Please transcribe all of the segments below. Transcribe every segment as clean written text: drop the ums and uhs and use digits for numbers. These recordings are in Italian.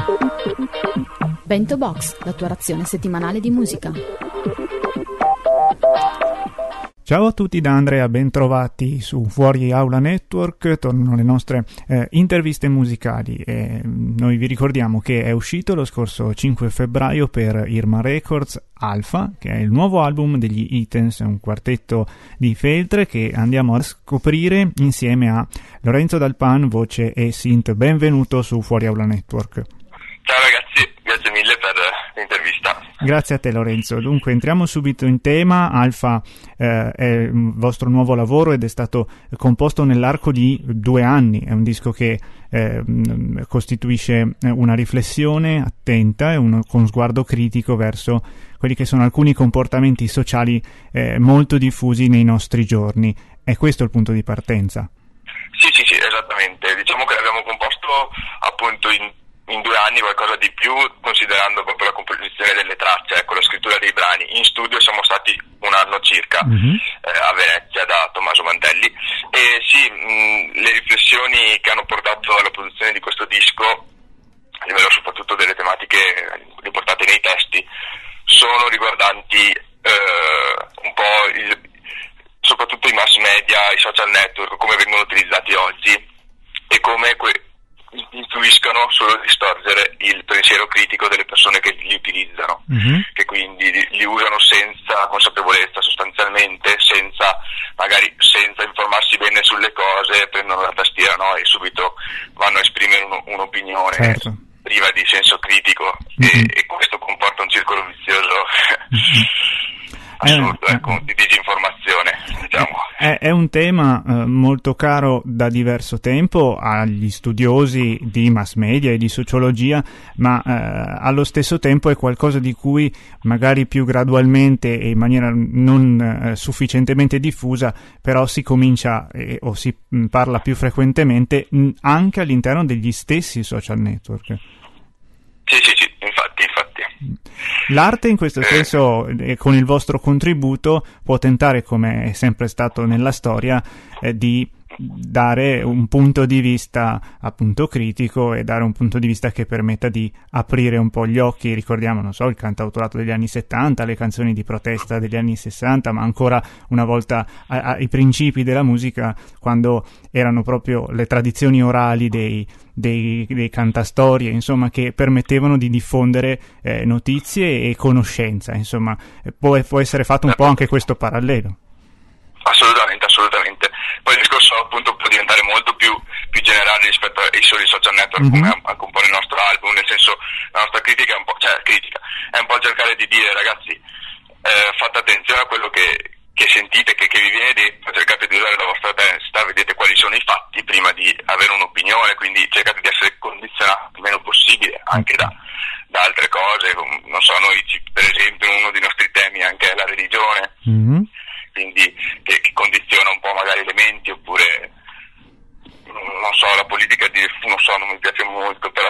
Bento Box, la tua razione settimanale di musica. Ciao a tutti da Andrea, bentrovati su Fuori Aula Network, tornano le nostre interviste musicali e noi vi ricordiamo che è uscito lo scorso 5 febbraio per Irma Records Alpha, che è il nuovo album degli Itens, un quartetto di feltre che andiamo a scoprire insieme a Lorenzo Dalpan, voce e synth. Benvenuto su Fuori Aula Network. Ciao ragazzi, grazie mille per l'intervista. Grazie a te Lorenzo. Dunque entriamo subito in tema. Alpha è il vostro nuovo lavoro ed è stato composto nell'arco di 2 anni. È un disco che costituisce una riflessione attenta e con sguardo critico verso quelli che sono alcuni comportamenti sociali molto diffusi nei nostri giorni. È questo il punto di partenza? Sì, esattamente. Diciamo che l'abbiamo composto appunto in 2 anni, qualcosa di più, considerando proprio la composizione delle tracce, ecco, la scrittura dei brani. In studio siamo stati 1 anno circa a Venezia da Tommaso Mantelli e sì, le riflessioni che hanno portato alla produzione di questo disco, a livello soprattutto delle tematiche riportate nei testi, sono riguardanti un po' soprattutto i mass media, i social network, come vengono utilizzati oggi e come influiscono solo a distorcere il pensiero critico delle persone che li utilizzano, che quindi li usano senza consapevolezza sostanzialmente, magari senza informarsi bene sulle cose, prendono la tastiera, no? E subito vanno a esprimere un'opinione priva di senso critico e questo comporta un circolo vizioso assurdo, ecco, di disinformazione, diciamo. È un tema molto caro da diverso tempo agli studiosi di mass media e di sociologia, ma allo stesso tempo è qualcosa di cui magari più gradualmente e in maniera non sufficientemente diffusa, però si comincia o si parla più frequentemente anche all'interno degli stessi social network. Sì, infatti. L'arte in questo senso, con il vostro contributo, può tentare, come è sempre stato nella storia, di dare un punto di vista appunto critico e dare un punto di vista che permetta di aprire un po' gli occhi. Ricordiamo, non so, il cantautorato degli anni 70, le canzoni di protesta degli anni 60, ma ancora una volta ai principi della musica, quando erano proprio le tradizioni orali dei cantastorie, insomma, che permettevano di diffondere notizie e conoscenza. Insomma, può essere fatto un po' anche questo parallelo. Assolutamente. Poi il discorso appunto può diventare molto più generale rispetto ai soli social network, come anche un po' nel nostro album, nel senso la nostra critica è un po', è un po' cercare di dire ragazzi, fate attenzione a quello che sentite, che vi viene detto, cercate di usare la vostra testa, vedete quali sono i fatti prima di avere un'opinione, quindi cercate di essere condizionati il meno possibile anche da altre cose, non so, noi per esempio uno dei nostri temi anche è la religione, quindi che condiziona un po' magari le menti, oppure non so, la politica non mi piace molto, però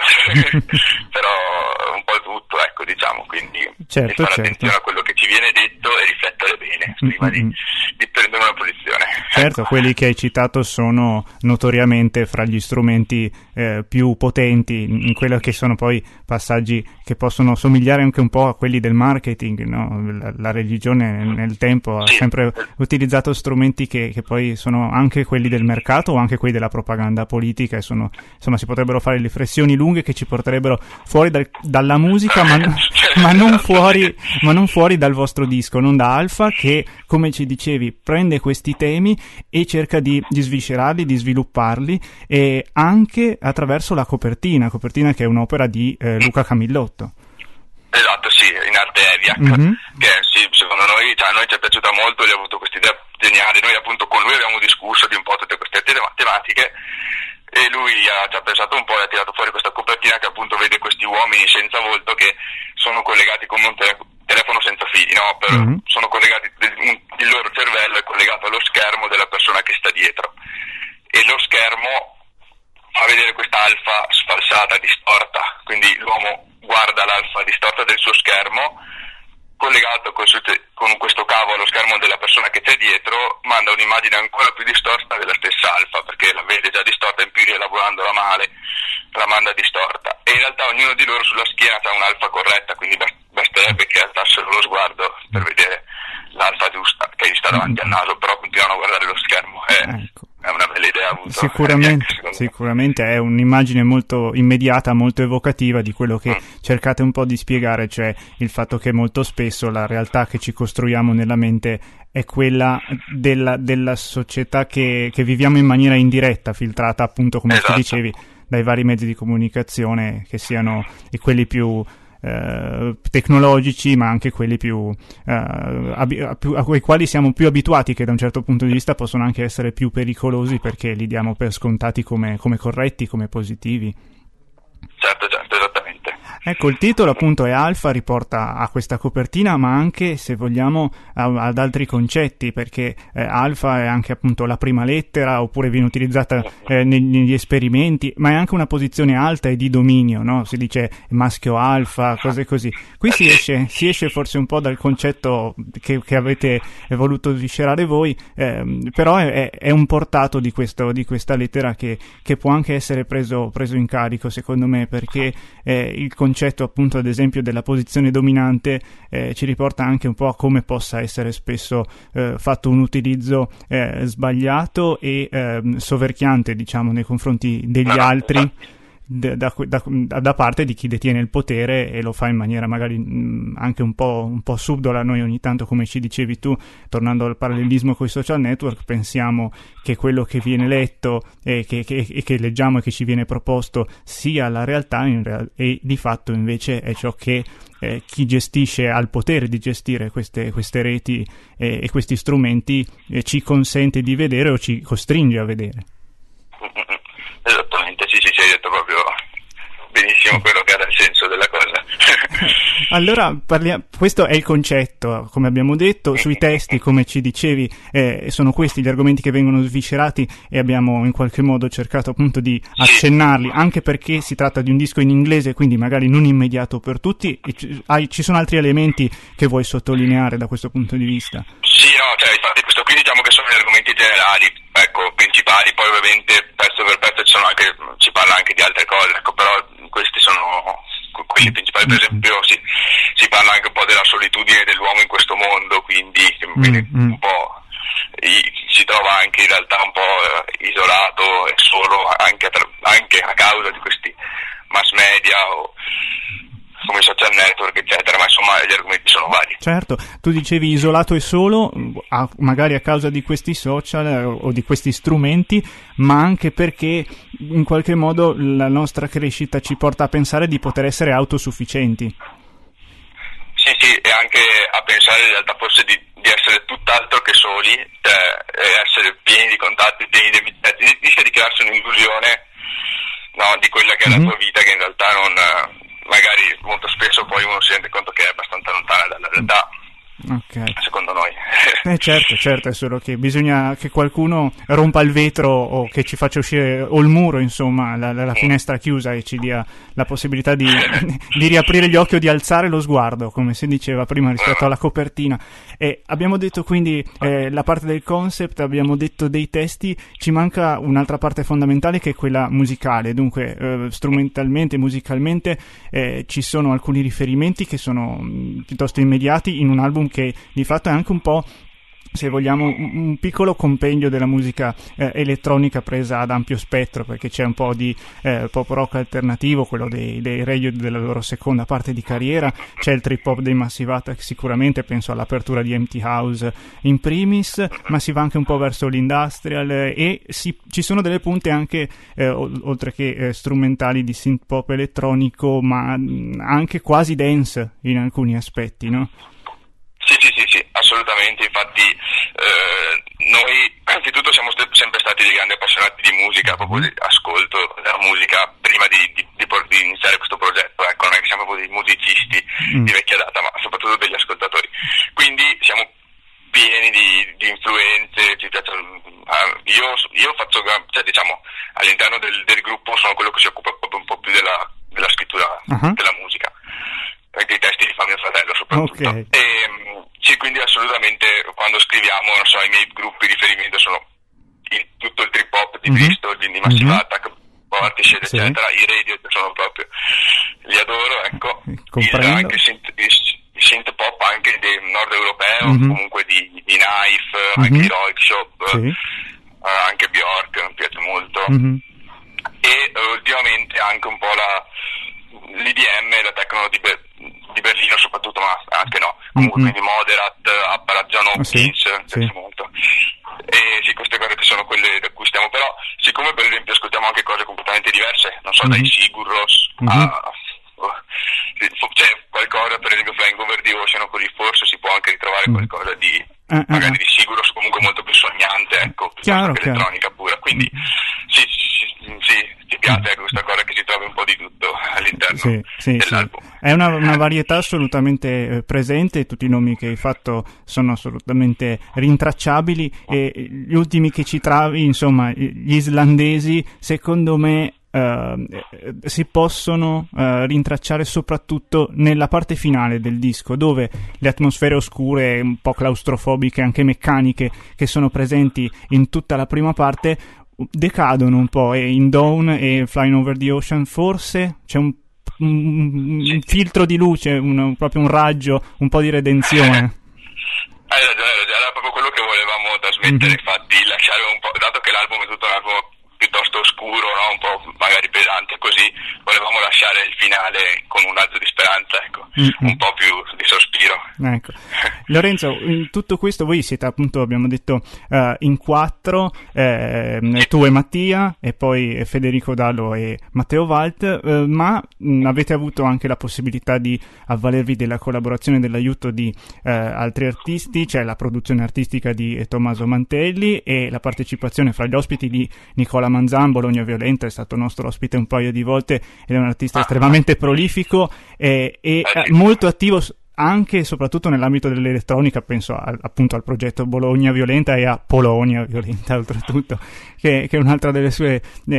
un po' tutto, ecco, diciamo, quindi fare attenzione a quello che ci viene detto e riflettere bene prima di prendere una posizione. Certo, quelli che hai citato sono notoriamente fra gli strumenti più potenti in quello che sono poi passaggi che possono somigliare anche un po' a quelli del marketing, no? La religione nel tempo ha sempre utilizzato strumenti che poi sono anche quelli del mercato o anche quelli della propaganda politica, e insomma si potrebbero fare riflessioni lunghe che ci porterebbero fuori dalla musica, ma non fuori dal vostro disco, non da Alpha, che, come ci dicevi, prende questi temi e cerca di sviscerarli, di svilupparli, e anche attraverso la copertina che è un'opera di Luca Camillotto. Esatto, sì, in arte Eviac, che sì, secondo noi, a noi ci è piaciuta molto, gli ha avuto questa idea geniale. Noi appunto con lui abbiamo discusso di un po' tutte queste tematiche e lui ci ha pensato un po' e ha tirato fuori questa copertina che appunto vede questi uomini senza volto che sono collegati come un telefono senza fili, no? Sono collegati, il loro cervello è collegato allo schermo della persona che sta dietro, e lo schermo fa vedere questa alfa sfalsata, distorta, quindi l'uomo guarda l'alfa distorta del suo schermo collegato con con questo cavo allo schermo della persona che c'è dietro, manda un'immagine ancora più distorta della stessa alfa, perché la vede già distorta, in più rielaborandola male la manda distorta, e in realtà ognuno di loro sulla schiena ha un'alfa corretta, quindi basterebbe che alzassero lo sguardo per vedere l'alfa giusta che gli sta davanti al naso, però continuano a guardare lo schermo. È una bella idea avuta. Sicuramente è un'immagine molto immediata, molto evocativa di quello che cercate un po' di spiegare, cioè il fatto che molto spesso la realtà che ci costruiamo nella mente è quella della società che viviamo in maniera indiretta, filtrata appunto, come tu dicevi, dai vari mezzi di comunicazione, che siano quelli più tecnologici, ma anche quelli ai quali siamo più abituati, che da un certo punto di vista possono anche essere più pericolosi, perché li diamo per scontati come corretti, come positivi. Certo, esattamente. Ecco, il titolo appunto è Alfa, riporta a questa copertina, ma anche, se vogliamo, ad altri concetti, perché Alfa è anche appunto la prima lettera, oppure viene utilizzata negli esperimenti, ma è anche una posizione alta e di dominio, no? Si dice maschio alfa, cose così. Qui si esce forse un po' dal concetto che avete voluto viscerare voi, però è un portato di questa lettera che può anche essere preso in carico, secondo me, perché il concetto appunto, ad esempio, della posizione dominante ci riporta anche un po' a come possa essere spesso fatto un utilizzo sbagliato e soverchiante, diciamo, nei confronti degli altri da parte di chi detiene il potere, e lo fa in maniera magari anche un po' subdola. Noi ogni tanto, come ci dicevi tu, tornando al parallelismo con i social network, pensiamo che quello che viene letto e che leggiamo e che ci viene proposto sia la realtà, e di fatto invece è ciò che chi gestisce ha il potere di gestire queste reti e questi strumenti ci consente di vedere o ci costringe a vedere. Esattamente, sì, hai detto proprio benissimo quello che era il senso della cosa. Allora, questo è il concetto, come abbiamo detto. Sui testi, come ci dicevi, sono questi gli argomenti che vengono sviscerati, e abbiamo in qualche modo cercato appunto di accennarli, anche perché si tratta di un disco in inglese, quindi magari non immediato per tutti. Ci sono altri elementi che vuoi sottolineare da questo punto di vista? Sì, no, cioè infatti questo qui diciamo che sono gli argomenti generali, ecco, principali, poi ovviamente pezzo per pezzo si parla anche di altre cose, ecco, però questi sono quelli principali. Per esempio si parla anche un po' della solitudine dell'uomo in questo mondo, quindi un po' si trova anche in realtà un po' isolato e solo anche a causa di questi mass media o come social network, eccetera, ma insomma gli argomenti sono vari. Certo, tu dicevi isolato e solo, magari a causa di questi social o di questi strumenti, ma anche perché in qualche modo la nostra crescita ci porta a pensare di poter essere autosufficienti. Sì, e anche a pensare in realtà forse di essere tutt'altro che soli, essere pieni di contatti, pieni di amichetti, rischia di crearsi un'illusione, no, di quella che è la tua vita, che in realtà non, magari molto spesso poi uno si rende conto che è abbastanza lontana dalla realtà. Okay. Secondo noi. Certo, è solo che bisogna che qualcuno rompa il vetro, o che ci faccia uscire, o il muro, insomma, la finestra chiusa, e ci dia la possibilità di riaprire gli occhi o di alzare lo sguardo, come si diceva prima, rispetto alla copertina. E abbiamo detto quindi la parte del concept, abbiamo detto dei testi, ci manca un'altra parte fondamentale, che è quella musicale. Dunque strumentalmente, musicalmente ci sono alcuni riferimenti che sono piuttosto immediati in un album che di fatto è anche un po', se vogliamo, un piccolo compendio della musica elettronica presa ad ampio spettro, perché c'è un po' di pop rock alternativo, quello dei Radiohead della loro seconda parte di carriera, c'è il trip hop dei Massive Attack, sicuramente, penso all'apertura di Empty House in primis, ma si va anche un po' verso l'industrial, e ci sono delle punte anche oltre che strumentali di synth pop elettronico, ma anche quasi dance in alcuni aspetti, no? Sì, assolutamente. Infatti noi anzitutto siamo sempre stati dei grandi appassionati di musica, proprio di ascolto della musica prima di iniziare questo progetto, ecco, non è che siamo proprio dei musicisti di vecchia data, ma soprattutto degli ascoltatori, quindi siamo pieni di influenze. Ci piace, io faccio, cioè, diciamo, all'interno del gruppo sono quello che si occupa proprio un po' più della scrittura della musica, anche i testi li fa mio fratello soprattutto. Okay. Sì, quindi assolutamente quando scriviamo, non so, i miei gruppi di riferimento sono tutto il trip hop di Bristol, di Massive Attack, Portishead, eccetera. I Radio sono proprio, li adoro, ecco. Anche il synth pop anche del nord europeo, comunque di Knife, anche i Roig Shop, anche Bjork mi piace molto, e ultimamente anche un po' l'IDM, la techno di Berlino soprattutto, ma anche no, comunque quindi Moderat, Apparat, John Hopkins, mi piace molto. E sì, queste cose che sono quelle da cui stiamo, però siccome per esempio ascoltiamo anche cose completamente diverse, non so, dai Sigur Rós c'è qualcosa, per esempio Flying Over the Ocean, o così, forse si può anche ritrovare qualcosa di magari di Sigur Rós, comunque molto più sognante, ecco, piuttosto che elettronica pura, quindi sì, ti piace questa cosa che si trova un po' di tutto all'interno dell'album. È una varietà assolutamente presente, tutti i nomi che hai fatto sono assolutamente rintracciabili, e gli ultimi che citavi, insomma, gli islandesi, secondo me si possono rintracciare soprattutto nella parte finale del disco, dove le atmosfere oscure, un po' claustrofobiche, anche meccaniche, che sono presenti in tutta la prima parte, decadono un po', e in Dawn e Flying Over the Ocean forse c'è un filtro di luce, proprio un raggio, un po' di redenzione. Hai ragione, era proprio quello che volevamo trasmettere, infatti, lasciare un po', dato che l'album è tutto un album piuttosto oscuro, no? Un po' magari pesante, così volevamo lasciare il finale con un razzo di speranza, ecco, un po' più di sospiro. Ecco. Lorenzo, in tutto questo voi siete, appunto, abbiamo detto, in 4, tu e Mattia, e poi Federico Dallo e Matteo Walt, ma avete avuto anche la possibilità di avvalervi della collaborazione e dell'aiuto di altri artisti, cioè la produzione artistica di Tommaso Mantelli e la partecipazione fra gli ospiti di Nicola Manzan. Bologna Violenta è stato nostro ospite un paio di volte ed è un artista estremamente prolifico e molto attivo anche e soprattutto nell'ambito dell'elettronica. Penso appunto al progetto Bologna Violenta e a Polonia Violenta, oltretutto, che è un'altra delle sue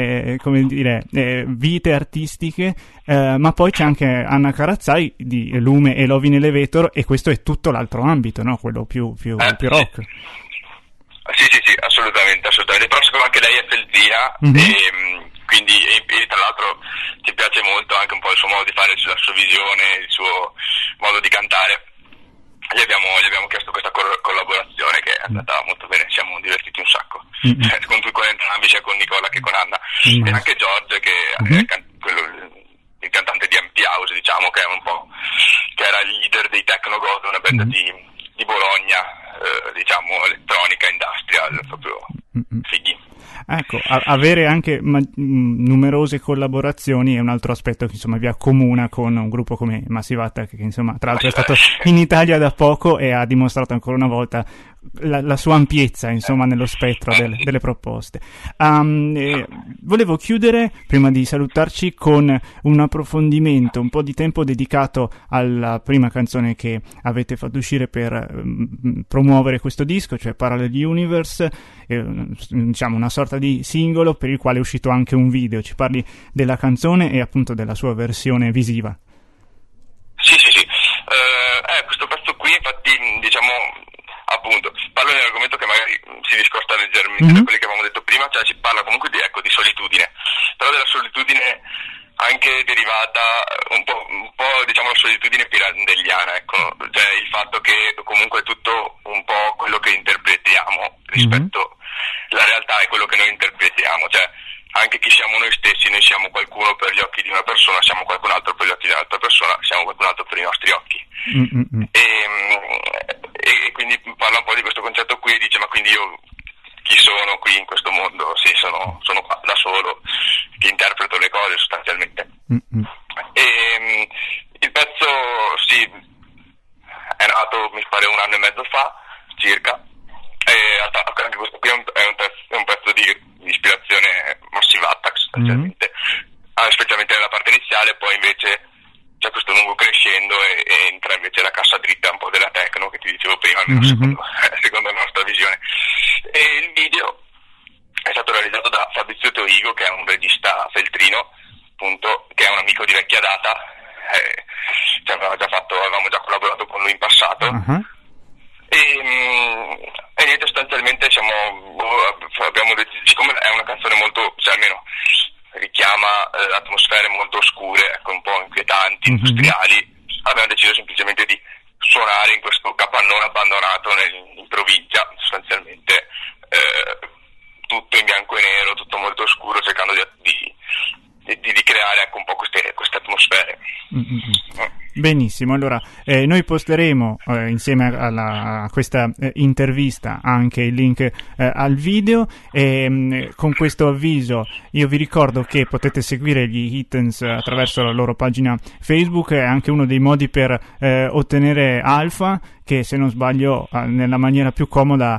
vite artistiche, ma poi c'è anche Anna Carazzai di Lume e Love in Elevator, e questo è tutto l'altro ambito, no? Quello più rock. Sì, assolutamente, però secondo me anche lei è feltrina, e quindi e tra l'altro ci piace molto anche un po' il suo modo di fare, la sua visione, il suo modo di cantare. Gli abbiamo chiesto questa collaborazione, che è andata molto bene, siamo divertiti un sacco, con entrambi, sia con Nicola che con Anna, e anche George, che è il cantante di MP House, diciamo, che è un po', che era il leader dei Techno God, una band di Bologna, diciamo elettronica industrial, proprio fighi. Ecco, avere anche numerose collaborazioni è un altro aspetto che, insomma, vi accomuna con un gruppo come Massive Attack, che, insomma, tra l'altro è stato in Italia da poco e ha dimostrato ancora una volta la sua ampiezza, insomma, nello spettro delle proposte. Volevo chiudere, prima di salutarci, con un approfondimento, un po' di tempo dedicato alla prima canzone che avete fatto uscire per promuovere questo disco, cioè Parallel Universe, diciamo una sorta di singolo per il quale è uscito anche un video. Ci parli della canzone e appunto della sua versione visiva. Sì. Questo pezzo qui, infatti, diciamo, appunto, parlo di un argomento che magari si discosta leggermente da quelli che avevamo detto prima, cioè si parla comunque di solitudine, però della solitudine anche derivata un po' diciamo la solitudine pirandelliana, ecco, cioè il fatto che comunque tutto un po' quello che interpretiamo rispetto alla realtà è quello che noi interpretiamo, cioè anche chi siamo noi stessi, noi siamo qualcuno per gli occhi di una persona, siamo qualcun altro per gli occhi di un'altra persona, siamo qualcun altro per i nostri occhi. E quindi parla un po' di questo concetto qui e dice: ma quindi io chi sono qui in questo mondo? Sì, sono qua da solo, che interpreto le cose sostanzialmente. E il pezzo sì è nato, mi pare, 1 anno e mezzo fa circa, e anche questo qui è un pezzo di ispirazione Massive Attack sostanzialmente, specialmente nella parte iniziale. Poi invece c'è questo lungo crescendo e entra invece la cassa dritta un po' della techno che ti dicevo prima, almeno secondo la nostra visione. E il video è stato realizzato da Fabrizio Toigo, che è un regista feltrino, appunto, che è un amico di vecchia data, avevamo già collaborato con lui in passato, E niente, sostanzialmente abbiamo deciso, siccome è una canzone molto, cioè almeno richiama atmosfere molto oscure, ecco, un po' inquietanti, industriali, abbiamo deciso semplicemente di suonare in questo capannone abbandonato in provincia, sostanzialmente tutto in bianco e nero, tutto molto oscuro, cercando di creare, ecco, un po' queste atmosfere. Benissimo, allora noi posteremo insieme a questa intervista anche il link al video, e con questo avviso io vi ricordo che potete seguire gli Hittens attraverso la loro pagina Facebook. È anche uno dei modi per ottenere Alpha, che se non sbaglio nella maniera più comoda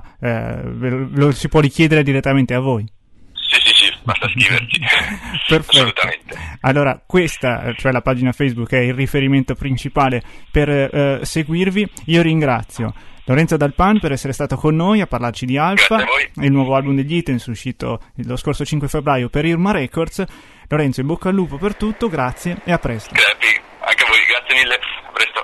lo si può richiedere direttamente a voi. Sì, basta scriverci. Perfetto. Assolutamente. Allora, questa, cioè la pagina Facebook, è il riferimento principale per seguirvi. Io ringrazio Lorenzo Dalpan per essere stato con noi a parlarci di Alpha, il nuovo album degli Hittens uscito lo scorso 5 febbraio per Irma Records. Lorenzo, in bocca al lupo per tutto, grazie e a presto. Grazie, anche a voi, grazie mille, a presto.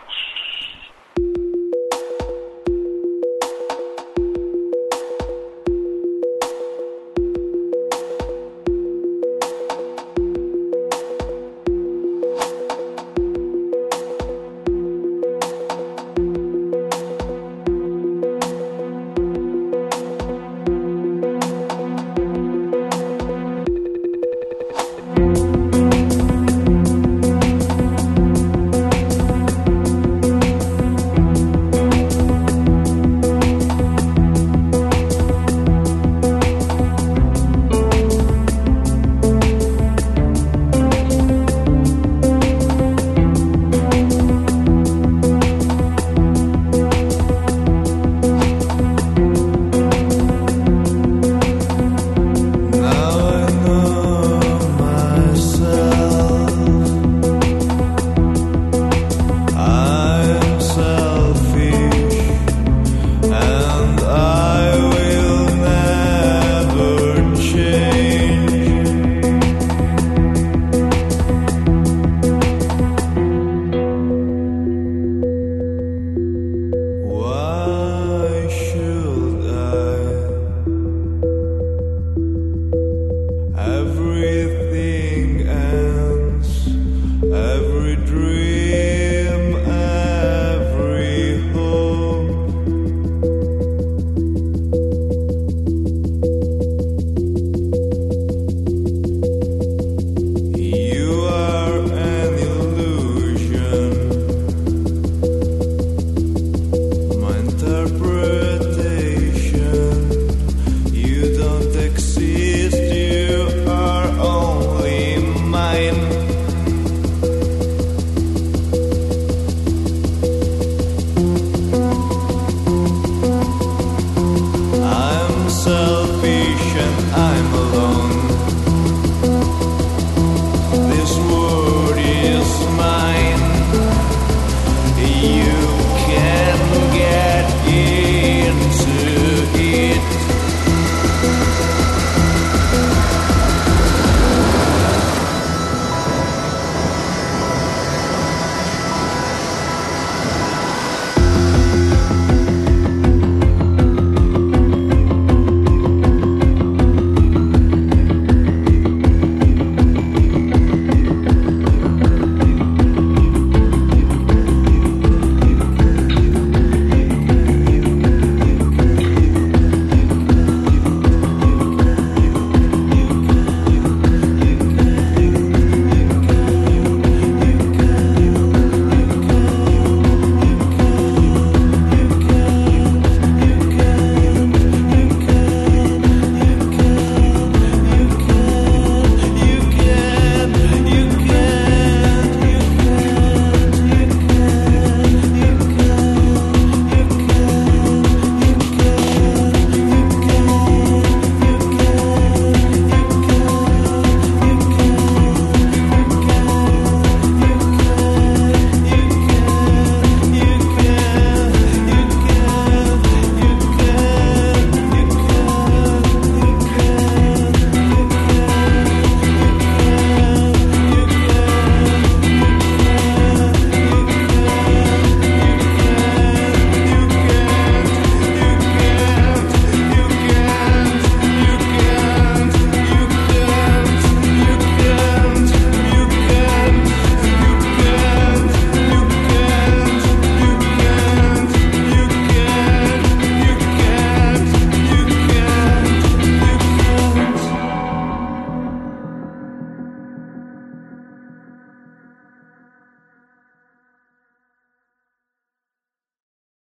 Everything ends, every dream